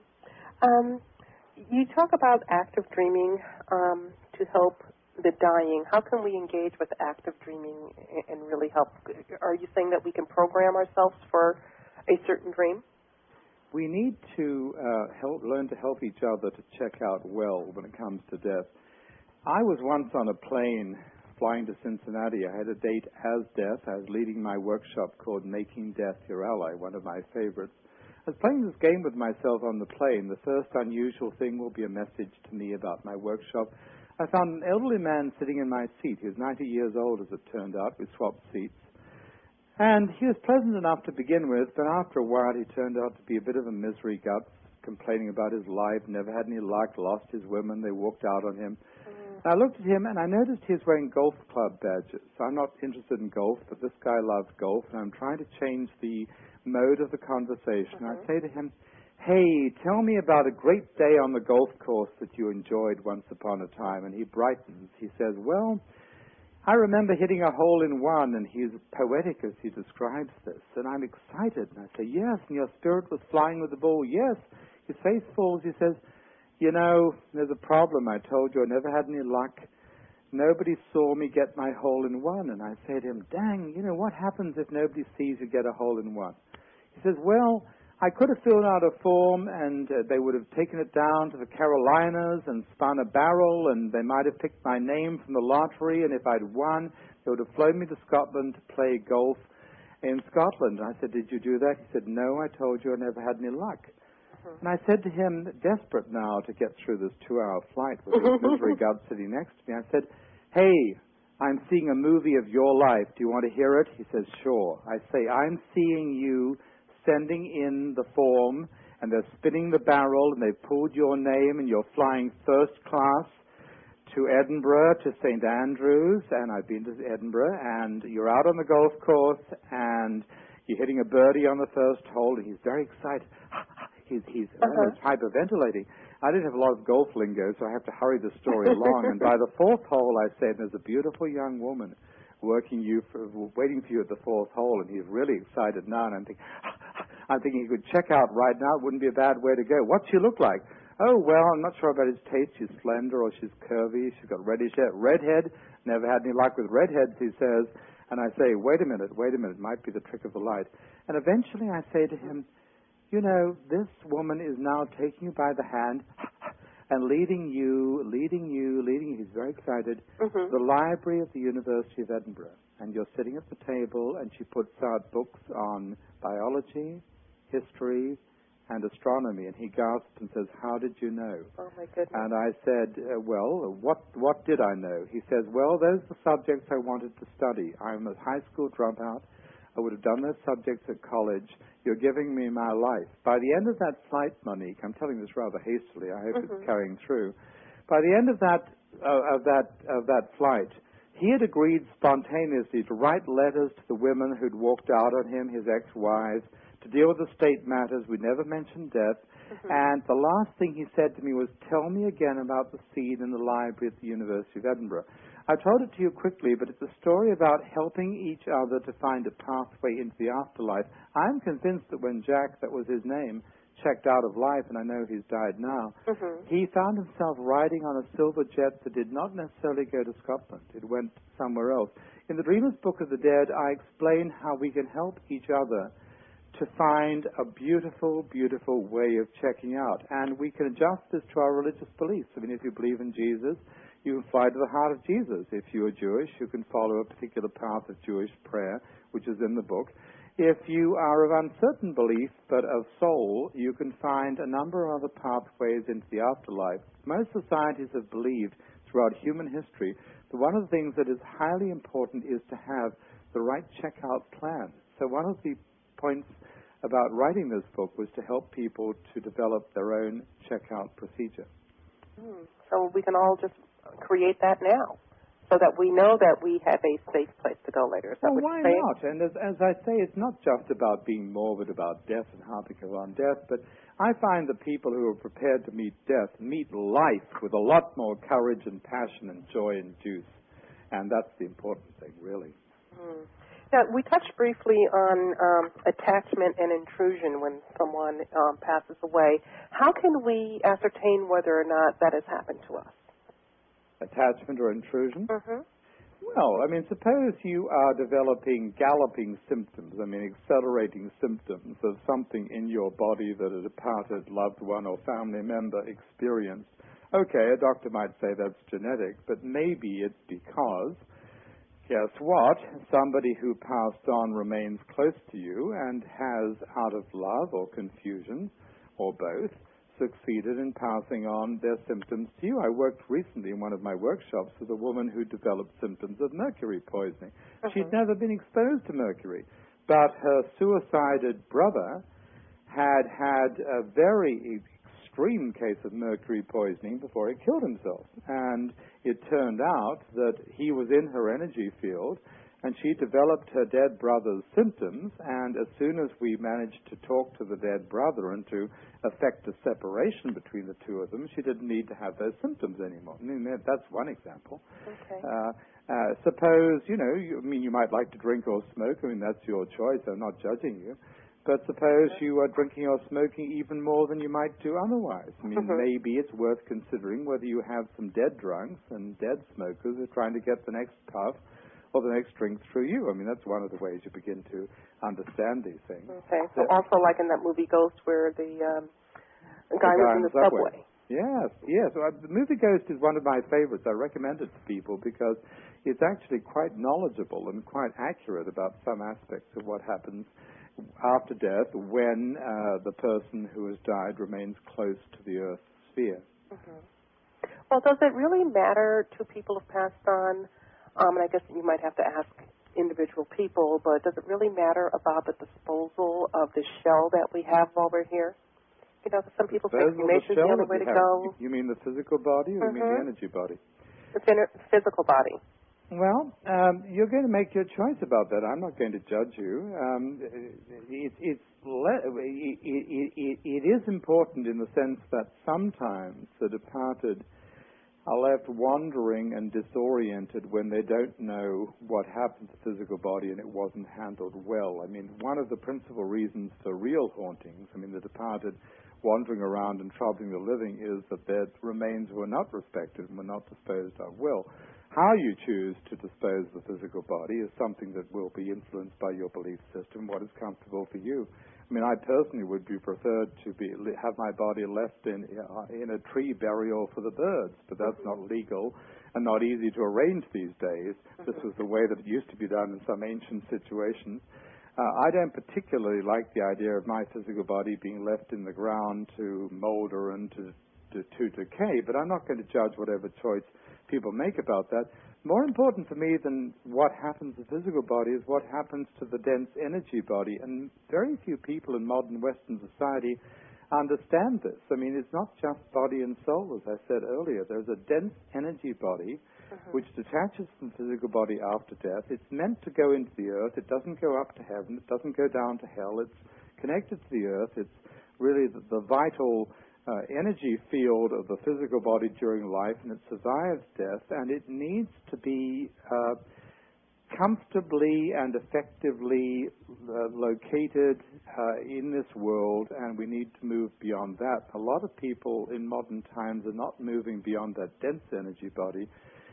Um, you talk about active dreaming um, to help the dying. How can we engage with active dreaming and really help? Are you saying that we can program ourselves for a certain dream? We need to uh, help, learn to help each other to check out well when it comes to death. I was once on a plane flying to Cincinnati. I had a date as death. I was leading my workshop called Making Death Your Ally, one of my favorites. I was playing this game with myself on the plane. The first unusual thing will be a message to me about my workshop. I found an elderly man sitting in my seat. He was ninety years old, as it turned out. We swapped seats. And he was pleasant enough to begin with, but after a while he turned out to be a bit of a misery guts, complaining about his life, never had any luck, lost his women, they walked out on him. Mm. I looked at him and I noticed he was wearing golf club badges. I'm not interested in golf, but this guy loves golf, and I'm trying to change the mode of the conversation. Mm-hmm. I say to him, "Hey, tell me about a great day on the golf course that you enjoyed once upon a time." And he brightens. He says, "Well, I remember hitting a hole-in-one," and he's poetic as he describes this. And I'm excited. And I say, "Yes, and your spirit was flying with the ball." "Yes." His face falls. He says, "You know, there's a problem. I told you I never had any luck. Nobody saw me get my hole-in-one." And I say to him, "Dang, you know, what happens if nobody sees you get a hole-in-one?" He says, "Well, I could have filled out a form, and uh, they would have taken it down to the Carolinas and spun a barrel, and they might have picked my name from the lottery, and if I'd won, they would have flown me to Scotland to play golf in Scotland." And I said, "Did you do that?" He said, "No, I told you I never had any luck." Mm-hmm. And I said to him, desperate now to get through this two-hour flight with this misery god sitting next to me, I said, "Hey, I'm seeing a movie of your life. Do you want to hear it?" He says, "Sure." I say, "I'm seeing you sending in the form, and they're spinning the barrel, and they've pulled your name, and you're flying first class to Edinburgh, to Saint Andrews, and I've been to Edinburgh, and you're out on the golf course, and you're hitting a birdie on the first hole, and he's very excited. he's he's uh-huh. almost hyperventilating. I didn't have a lot of golf lingo, so I have to hurry the story along. And by the fourth hole, I said, there's a beautiful young woman working you for, waiting for you at the fourth hole, and he's really excited now, and I'm thinking, I'm thinking he could check out right now. It wouldn't be a bad way to go. What's she look like? Oh, well, I'm not sure about his taste. She's slender or she's curvy. She's got reddish hair. Redhead. Never had any luck with redheads, he says. And I say, wait a minute, wait a minute. Might be the trick of the light. And eventually I say to him, you know, this woman is now taking you by the hand and leading you, leading you, leading you. He's very excited. Mm-hmm. The library of the University of Edinburgh. And you're sitting at the table and she puts out books on biology, history, and astronomy, and he gasped and says, how did you know? Oh, my goodness. And I said, uh, well, what what did I know? He says, well, those are the subjects I wanted to study. I'm a high school dropout. I would have done those subjects at college. You're giving me my life. By the end of that flight, Monique, I'm telling this rather hastily. I hope mm-hmm. it's carrying through. By the end of that, uh, of that, of that flight, he had agreed spontaneously to write letters to the women who'd walked out on him, his ex-wives, to deal with the state matters. We never mentioned death. Mm-hmm. And the last thing he said to me was, tell me again about the scene in the library at the University of Edinburgh. I told it to you quickly, but it's a story about helping each other to find a pathway into the afterlife. I'm convinced that when Jack, that was his name, checked out of life, and I know he's died now, mm-hmm. he found himself riding on a silver jet that did not necessarily go to Scotland. It went somewhere else. In the Dreamer's Book of the Dead, I explain how we can help each other to find a beautiful, beautiful way of checking out. And we can adjust this to our religious beliefs. I mean, if you believe in Jesus, you can fly to the heart of Jesus. If you are Jewish, you can follow a particular path of Jewish prayer, which is in the book. If you are of uncertain belief, but of soul, you can find a number of other pathways into the afterlife. Most societies have believed throughout human history that one of the things that is highly important is to have the right checkout plan. So one of the points about writing this book was to help people to develop their own checkout procedure. Mm. So we can all just create that now, so that we know that we have a safe place to go later. Is that well, what why you're saying? not? And as, as I say, it's not just about being morbid about death and harping on death, but I find that people who are prepared to meet death meet life with a lot more courage and passion and joy and juice. And that's the important thing, really. Mm. Now, we touched briefly on um, attachment and intrusion when someone um, passes away. How can we ascertain whether or not that has happened to us? Attachment or intrusion? Mm-hmm. Well, I mean, suppose you are developing galloping symptoms, I mean, accelerating symptoms of something in your body that a departed loved one or family member experienced. Okay, a doctor might say that's genetic, but maybe it's because, guess what? Somebody who passed on remains close to you and has, out of love or confusion, or both, succeeded in passing on their symptoms to you. I worked recently in one of my workshops with a woman who developed symptoms of mercury poisoning. Uh-huh. She'd never been exposed to mercury, but her suicided brother had had a very extreme case of mercury poisoning before he killed himself. And it turned out that he was in her energy field, and she developed her dead brother's symptoms, and as soon as we managed to talk to the dead brother and to effect a separation between the two of them, she didn't need to have those symptoms anymore. I mean, that's one example. Okay. Uh, uh, suppose, you know, you, I mean, you might like to drink or smoke. I mean, that's your choice. I'm not judging you. But suppose you are drinking or smoking even more than you might do otherwise. I mean, mm-hmm. maybe it's worth considering whether you have some dead drunks and dead smokers who are trying to get the next puff or the next drink through you. I mean, that's one of the ways you begin to understand these things. Okay, so that, also like in that movie Ghost where the, um, the guy the was in the subway. subway. Yes, yes. Well, the movie Ghost is one of my favorites. I recommend it to people because it's actually quite knowledgeable and quite accurate about some aspects of what happens after death when uh, the person who has died remains close to the Earth's sphere. Mm-hmm. Well, does it really matter to people who've passed on? Um, and I guess you might have to ask individual people, but does it really matter about the disposal of the shell that we have while we're here? You know, some people think cremation is the only way to have, go. You mean the physical body or mm-hmm. you mean the energy body? The physical body. Well, um, you're going to make your choice about that. I'm not going to judge you. Um, it, it's le- it, it, it, it is important in the sense that sometimes the departed are left wandering and disoriented when they don't know what happened to the physical body and it wasn't handled well. I mean, one of the principal reasons for real hauntings, I mean, the departed wandering around and troubling the living, is that their remains were not respected and were not disposed of well. How you choose to dispose of the physical body is something that will be influenced by your belief system, what is comfortable for you. I mean, I personally would be preferred to be have my body left in uh, in a tree burial for the birds, but that's not legal and not easy to arrange these days. This was the way that it used to be done in some ancient situations. Uh, I don't particularly like the idea of my physical body being left in the ground to molder and to, to, to decay, but I'm not going to judge whatever choice people make about that. More important for me than what happens to the physical body is what happens to the dense energy body. And very few people in modern Western society understand this. I mean, it's not just body and soul, as I said earlier. There's a dense energy body uh-huh. which detaches from the physical body after death. It's meant to go into the earth. It doesn't go up to heaven. It doesn't go down to hell. It's connected to the earth. It's really the, the vital Uh, energy field of the physical body during life, and it survives death, and it needs to be uh, comfortably and effectively uh, located uh, in this world, and we need to move beyond that. A lot of people in modern times are not moving beyond that dense energy body,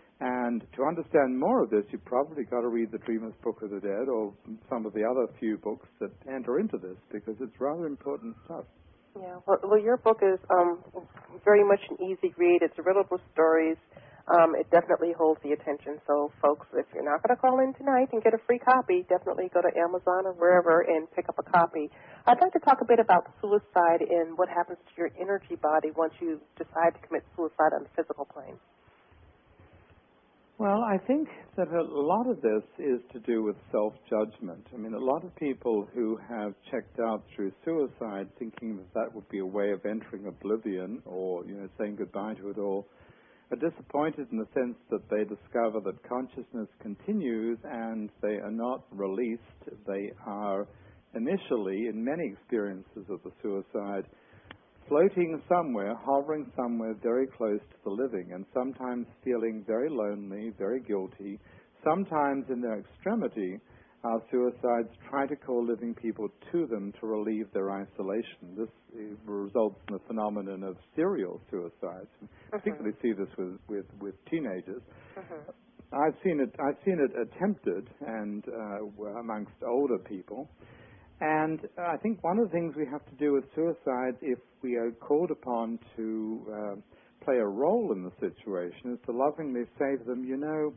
and to understand more of this, you've probably got to read the Dreamer's Book of the Dead or some of the other few books that enter into this, because it's rather important stuff. Yeah, well, well, your book is um, very much an easy read. It's riddled with stories. Um, it definitely holds the attention. So, folks, if you're not going to call in tonight and get a free copy, definitely go to Amazon or wherever and pick up a copy. I'd like to talk a bit about suicide and what happens to your energy body once you decide to commit suicide on the physical plane. Well, I think that a lot of this is to do with self-judgment. I mean, a lot of people who have checked out through suicide thinking that that would be a way of entering oblivion or, you know, saying goodbye to it all, are disappointed in the sense that they discover that consciousness continues and they are not released. They are initially, in many experiences of the suicide, floating somewhere, hovering somewhere very close to the living, and sometimes feeling very lonely, very guilty. Sometimes in their extremity, our suicides try to call living people to them to relieve their isolation. This results in the phenomenon of serial suicides. Uh-huh. Particularly see this with, with, with teenagers. Uh-huh. I've seen it. I've seen it attempted, and uh, amongst older people. And I think one of the things we have to do with suicide, if we are called upon to uh, play a role in the situation, is to lovingly say to them, you know,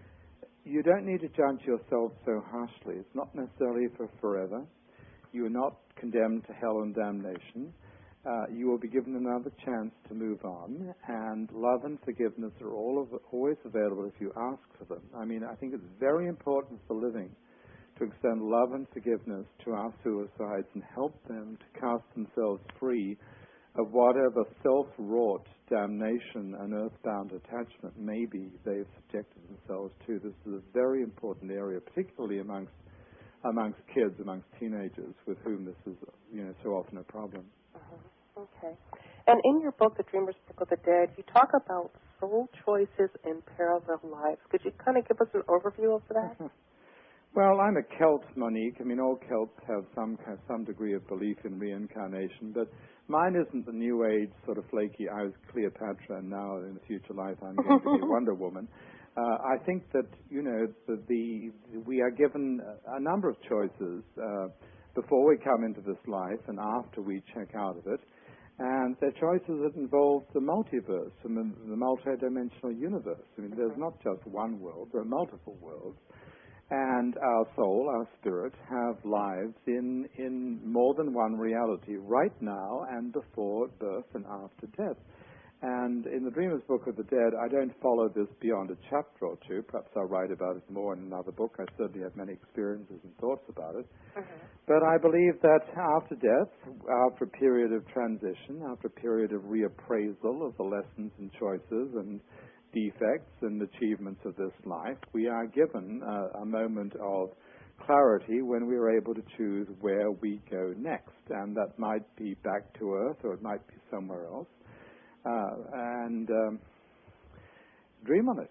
you don't need to judge yourself so harshly. It's not necessarily for forever. You are not condemned to hell and damnation. Uh, you will be given another chance to move on, and love and forgiveness are all of, always available if you ask for them. I mean, I think it's very important for living to extend love and forgiveness to our suicides and help them to cast themselves free of whatever self-wrought damnation and earthbound attachment maybe they've subjected themselves to. This is a very important area, particularly amongst amongst kids, amongst teenagers, with whom this is, you know, so often a problem. Uh-huh. Okay. And in your book, The Dreamer's Book of the Dead, you talk about soul choices and parallel lives. Could you kind of give us an overview of that? Well, I'm a Celt, Monique. I mean, all Celts have some have some degree of belief in reincarnation, but mine isn't the New Age sort of flaky, I was Cleopatra, and now in the future life I'm going to be Wonder Woman. Uh, I think that, you know, the, the we are given a number of choices uh, before we come into this life and after we check out of it, and they're choices that involve the multiverse and the, the multidimensional universe. I mean, there's not just one world, there are multiple worlds. And our soul, our spirit, have lives in, in more than one reality, right now and before birth and after death. And in the Dreamer's Book of the Dead, I don't follow this beyond a chapter or two. Perhaps I'll write about it more in another book. I certainly have many experiences and thoughts about it. Uh-huh. But I believe that after death, after a period of transition, after a period of reappraisal of the lessons and choices and defects and achievements of this life. We are given uh, a moment of clarity when we are able to choose where we go next, and that might be back to Earth or it might be somewhere else, uh, and um, dream on it.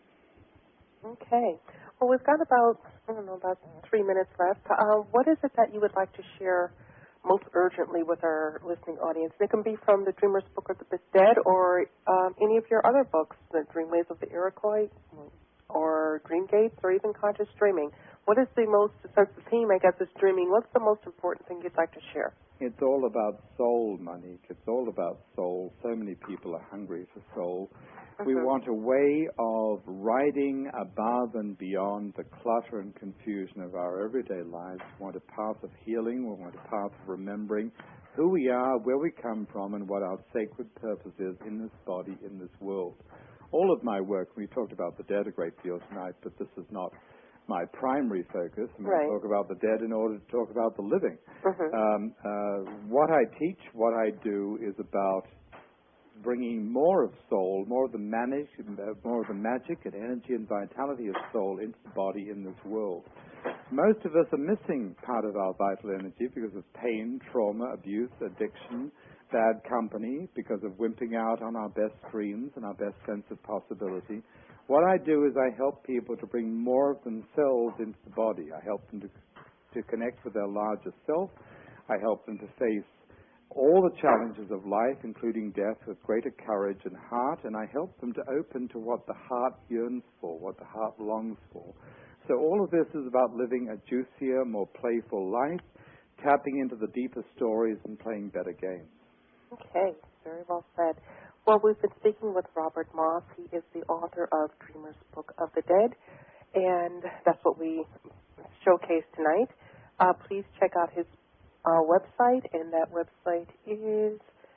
Okay. Well, we've got about, I don't know, about three minutes left. Uh, what is it that you would like to share most urgently with our listening audience? It can be from the Dreamer's Book of the Dead or um, any of your other books, The Dreamways of the Iroquois or Dream Gates or even Conscious Dreaming. What is the most, since the theme, I guess, is dreaming, what's the most important thing you'd like to share? It's all about soul, Monique. It's all about soul. So many people are hungry for soul. Mm-hmm. We want a way of riding above and beyond the clutter and confusion of our everyday lives. We want a path of healing. We want a path of remembering who we are, where we come from, and what our sacred purpose is in this body, in this world. All of my work, we talked about the dead a great deal tonight, but this is not my primary focus. I'm right. going to talk about the dead in order to talk about the living. Mm-hmm. Um, uh, what I teach, what I do is about bringing more of soul, more of the manage, more of the magic and energy and vitality of soul into the body in this world. Most of us are missing part of our vital energy because of pain, trauma, abuse, addiction, bad company, because of wimping out on our best dreams and our best sense of possibility. What I do is I help people to bring more of themselves into the body. I help them to, to connect with their larger self. I help them to face all the challenges of life, including death, with greater courage and heart, and I help them to open to what the heart yearns for, what the heart longs for. So all of this is about living a juicier, more playful life, tapping into the deeper stories and playing better games. Okay, very well said. Well, we've been speaking with Robert Moss. He is the author of Dreamer's Book of the Dead, and that's what we showcase tonight. Uh, please check out his uh, website, and that website is,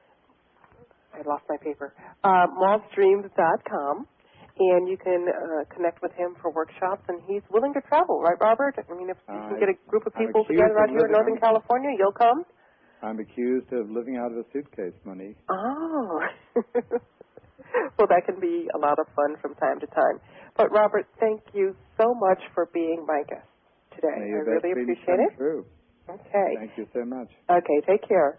I lost my paper, uh, moss dreams dot com, and you can uh, connect with him for workshops, and he's willing to travel, right, Robert? I mean, if you can get a group of people together out here in Northern California, you'll come? I'm accused of living out of a suitcase, Monique. Oh. Well, that can be a lot of fun from time to time. But, Robert, thank you so much for being my guest today. May I really appreciate it. True. Okay. Thank you so much. Okay, take care.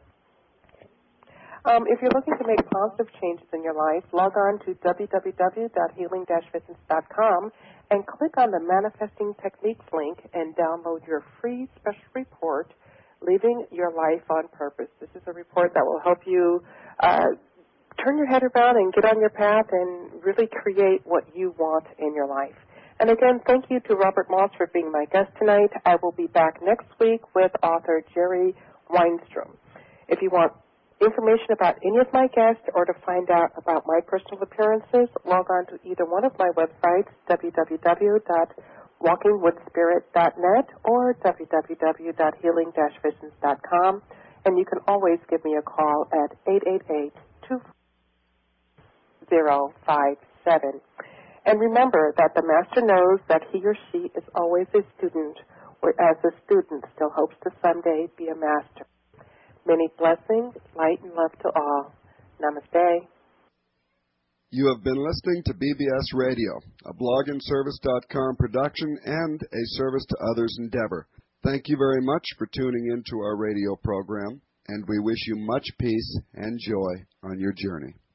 Um, if you're looking to make positive changes in your life, log on to w w w dot healing dash fitness dot com and click on the Manifesting Techniques link and download your free special report, Living Your Life on Purpose. This is a report that will help you uh, turn your head around and get on your path and really create what you want in your life. And again, thank you to Robert Moss for being my guest tonight. I will be back next week with author Jerry Weinstrom. If you want information about any of my guests or to find out about my personal appearances, log on to either one of my websites, w w w dot walking with spirit dot net or w w w dot healing dash visions dot com, and you can always give me a call at eight eight eight, two zero five seven. And remember that the master knows that he or she is always a student, whereas the student still hopes to someday be a master. Many blessings, light and love to all. Namaste. You have been listening to B B S Radio, a blog and service dot com production and a service to others endeavor. Thank you very much for tuning in to our radio program, and we wish you much peace and joy on your journey.